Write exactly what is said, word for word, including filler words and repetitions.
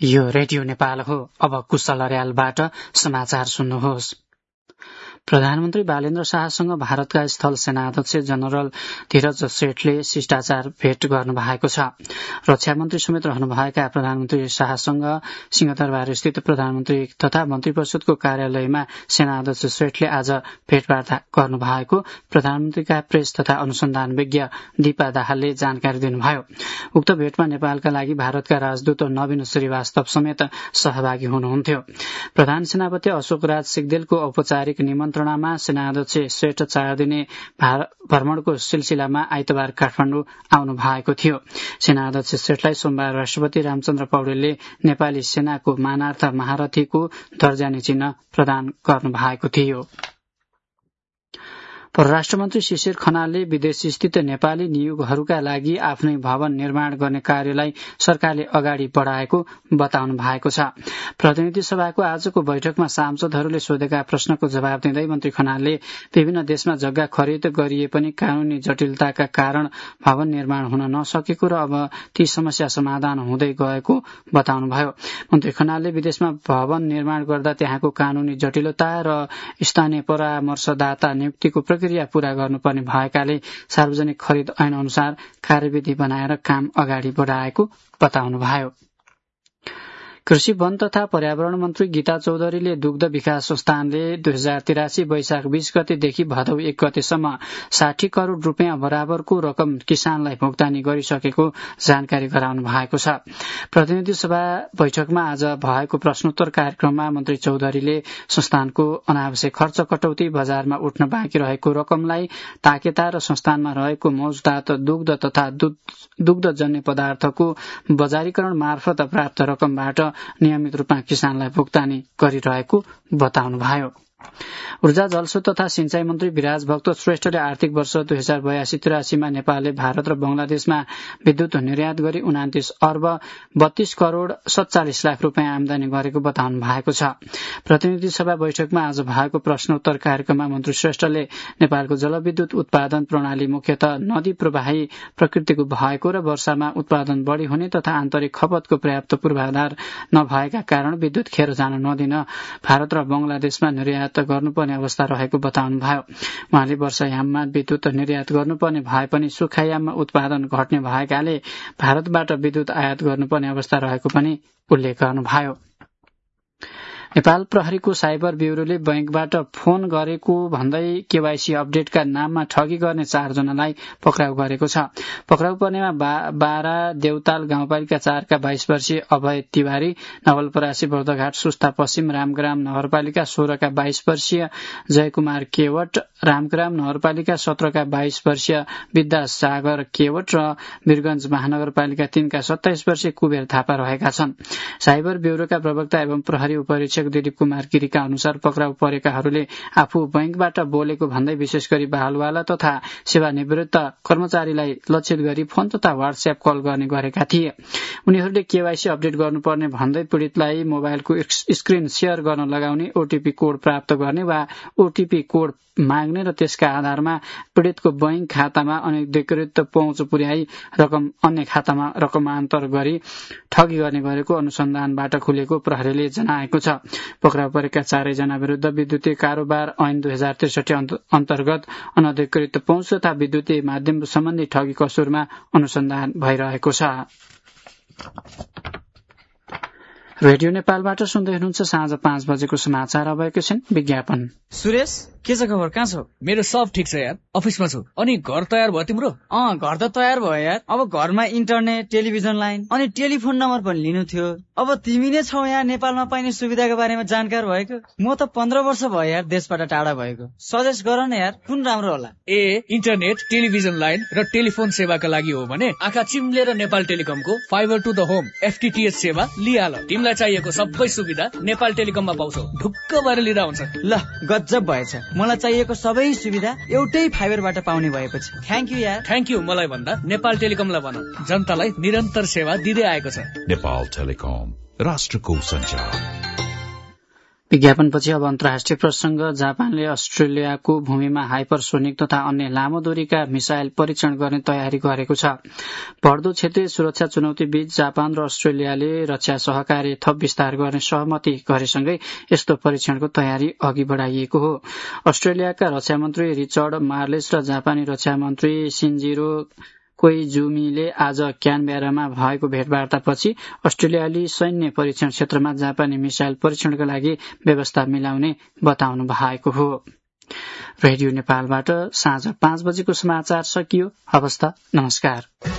यो रेडियो नेपाल हो। अब कुशल अर्यालबाट समाचार सुन्नुहोस्। प्रधानमन्त्री बालेन्द्र शाहसँग भारतका स्थल सेनाध्यक्ष जनरल धीरज सेठले शिष्टाचार भेट गर्नु भएको छ। रक्षा मन्त्री समेत रहनुभएका प्रधानमन्त्री शाहसँग सिंहदरबार स्थित प्रधानमन्त्री तथा मन्त्री परिषदको कार्यालयमा सेनाध्यक्ष सेठले आज भेटवार्ता गर्नु भएको प्रधानमन्त्रीका प्रेस तथा अनुसन्धान विज्ञ दीपा दाहालले जानकारी दिनुभयो। उक्त भेटमा नेपालका लागि भारतका राजदूत नवीन श्रीवास्तव समेत सहभागी हुनुहुन्थ्यो। प्रधान सेनापति अशोक राज सिग्देलको औपचारिक निमन्त्रणामा सेनाध्यक्ष सेठ चार दिने भ्रमणको सिलसिलामा आइतबार काठमाडौँ आउनु भएको थियो। सेनाध्यक्ष सेठलाई सोमबार राष्ट्रपति रामचन्द्र पौडेलले नेपाली सेनाको मानार्थ महारथीको दर्जानी चिन्ह प्रदान गर्नु भएको थियो। परराष्ट्र मन्त्री शिशिर खनालले विदेशस्थित नेपाली नियोगहरूका लागि आफ्नै भवन निर्माण गर्ने कार्यलाई सरकारले अगाडि बढाएको बताउनु भएको छ। प्रतिनिधि सभाको आजको बैठकमा सांसदहरूले सोधेका प्रश्नको जवाब दिँदै मन्त्री खनालले विभिन्न देशमा जग्गा खरिद गरिए पनि कानूनी जटिलताका कारण भवन निर्माण हुन नसकेको र अब ती समस्या समाधान हुँदै गएको बताउनुभयो। मन्त्री खनालले विदेशमा भवन निर्माण गर्दा त्यहाँको कानूनी जटिलता र स्थानीय परामर्शदाता नियुक्तिको प्रक्रिया पूरा गर्नुपर्ने भएकाले सार्वजनिक खरिद ऐन अनुसार कार्यविधि बनाएर काम अगाडि बढाएको बताउनुभयो। कृषि वन तथा पर्यावरण मन्त्री गीता चौधरीले दुग्ध विकास संस्थानले दुई हजार तिरासी वैशाख बीस गतेदेखि भदौ एक गतेसम्म साठी करोड़ रूपियाँ बराबरको रकम किसानलाई भुक्तानी गरिसकेको जानकारी गराउनु भएको छ। प्रतिनिधि सभा बैठकमा आज भएको प्रश्नोत्तर कार्यक्रममा मन्त्री चौधरीले संस्थानको अनावश्यक खर्च कटौती, बजारमा उठ्न बाँकी रहेको रकमलाई ताकेता र संस्थानमा रहेको मौजदात दुग्ध तथा दुग्धजन्य पदार्थको बजारीकरण मार्फत प्राप्त रकमबाट नियमित रूपमा किसानलाई भुक्तानी गरिरहेको बताउनुभयो। ऊर्जा जलस्रोत तथा सिंचाई मन्त्री विराज भक्त श्रेष्ठले आर्थिक वर्ष दुई हजार बयासी तिरासीमा नेपालले भारत र बंगलादेशमा विद्युत निर्यात गरी उनातिस अर्ब बत्तीस करोड़ सत्तालिस लाख रूपियाँ आमदानी गरेको बताउनु भएको छ। प्रतिनिधि सभा बैठकमा आज भएको प्रश्नोत्तर कार्यक्रममा मन्त्री श्रेष्ठले नेपालको जलविद्युत उत्पादन प्रणाली मुख्यतः नदी प्रवाही प्रकृतिको भएको र वर्षामा उत्पादन बढ़ी हुने तथा आन्तरिक खपतको पर्याप्त पूर्वाधार नभएका कारण विद्युत खेर जान नदिन भारत र बंगलादेशमा निर्यात गर्नुपर्ने अवस्था रहेको बताउनुभयो। उहाँले वर्षायाममा विद्युत निर्यात गर्नुपर्ने भए पनि सुखायाममा उत्पादन घट्ने भएकाले भारतबाट विद्युत आयात गर्नुपर्ने अवस्था रहेको पनि उल्लेख गर्नुभयो। नेपाल प्रहरीको साइबर ब्यूरोले बैंकबाट फोन गरेको भन्दै केवाईसी अपडेटका नाममा ठगी गर्ने चारजनालाई पक्राउ गरेको छ। पक्राउ पर्नेमा बारा देउताल गाउँपालिका चारका बाइस वर्षीय अभय तिवारी, नवलपरासी बौद्धघाट सुस्ता पश्चिम रामग्राम नगरपालिका सोह्रका बाइस वर्षीय जयकुमार केवट, रामग्राम नगरपालिका सत्रका बाइस वर्षीय विद्यासागर केवट र वीरगंज महानगरपालिका तीनका सत्ताइस वर्षीय कुबेर थापा रहेका छन्। साइबर ब्यूरोका प्रवक्ता एवं प्रहरी उपरीक्षक दिलीप कुमार गिरीका अनुसार पक्राउ परेकाहरूले आफू बैंकबाट बोलेको भन्दै विशेष गरी बालवाला तथा सेवानिवृत्त कर्मचारीलाई लक्षित गरी फोन तथा व्हाट्सएप कल गर्ने गरेका थिए। उनीहरूले केवाईसी अपडेट गर्नुपर्ने भन्दै पीड़ितलाई मोबाइलको स्क्रिन शेयर गर्न लगाउने, ओटीपी कोड प्राप्त गर्ने वा ओटीपी कोड माग्ने र त्यसका आधारमा पीड़ितको बैंक खातामा अनधिकृत पहुँच पुर्याई रकम अन्य खातामा रकमान्तर गरी ठगी गर्ने गरेको अनुसन्धानबाट खुलेको प्रहरीले जनाएको छ। पक्राउ परेका चारैजना विरूद्ध विद्युतीय कारोबार ऐन दुई हजार त्रिसठी अन्तर्गत अनधिकृत पहुँच तथा विद्युतीय माध्यम सम्बन्धी ठगी कसुरमा अनुसन्धान भइरहेको छ। रेडियो नेपालबाट सुन्दै हुनुहुन्छ साँझ पाँच बजेको समाचार। अब एकैछिन विज्ञापन। सुरेश, के छ खबर? कहाँ छौ? मेरो सब ठिक छ यार, अफिसमा छु। अनि घर तयार भयो तिम्रो? अँ, घर त तयार भयो यार। अब घरमा इन्टरनेट, टेलिभिजन लाइन अनि टेलिफोन नम्बर पनि लिनु थियो। अब तिमी नै छौ यहाँ नेपालमा पाइने सुविधाको बारेमा जानकार भएको। म त पन्ध्र वर्ष भयो यार देशबाट टाढा भएको। सजेस्ट गर न यार, कुन राम्रो होला? ए, इन्टरनेट, टेलिभिजन लाइन र टेलिफोन सेवाका लागि हो भने आँखा चिम्लेर नेपाल टेलिकमको fibre to the home FTTH सेवा लिहाल। तिमीलाई चाहिएको सबै सुविधा नेपाल टेलिकममा पाउँछौ। ढुक्क भएर लिँदा हुन्छ। ल, गजब भएछ। मलाई चाहिएको सबै सुविधा एउटै फाइबरबाट पाउने भएपछि थ्याङ्क यू यार। थ्याङ्क यू मलाई भन्दा नेपाल टेलिकमलाई भन, जनतालाई निरन्तर सेवा दिँदै आएको छ। नेपाल टेलिकम, राष्ट्रको सञ्चार। विज्ञापनपछि अब अन्तर्राष्ट्रिय प्रसंग। जापानले अस्ट्रेलियाको भूमिमा हाइपरसोनिक तथा अन्य लामो दूरीका मिसाइल परीक्षण गर्ने तयारी गरेको छ। बढ्दो क्षेत्रीय सुरक्षा चुनौती बीच जापान र अस्ट्रेलियाले रक्षा सहकार्य थप विस्तार गर्ने सहमति गरेसँगै यस्तो परीक्षणको तयारी अघि बढ़ाइएको हो। अस्ट्रेलियाका रक्षा मन्त्री रिचर्ड मार्लेस र जापानी रक्षा मन्त्री सिन्जिरो कोइजुमीले आज क्यानबेरामा भएको भेटवार्तापछि अस्ट्रेलियाली सैन्य परीक्षण क्षेत्रमा जापानी मिसाइल परीक्षणका लागि व्यवस्था मिलाउने बताउनु भएको हो। रेडियो नेपालबाट साँझ पाँच बजेको समाचार सकियो। हवस् त, नमस्कार।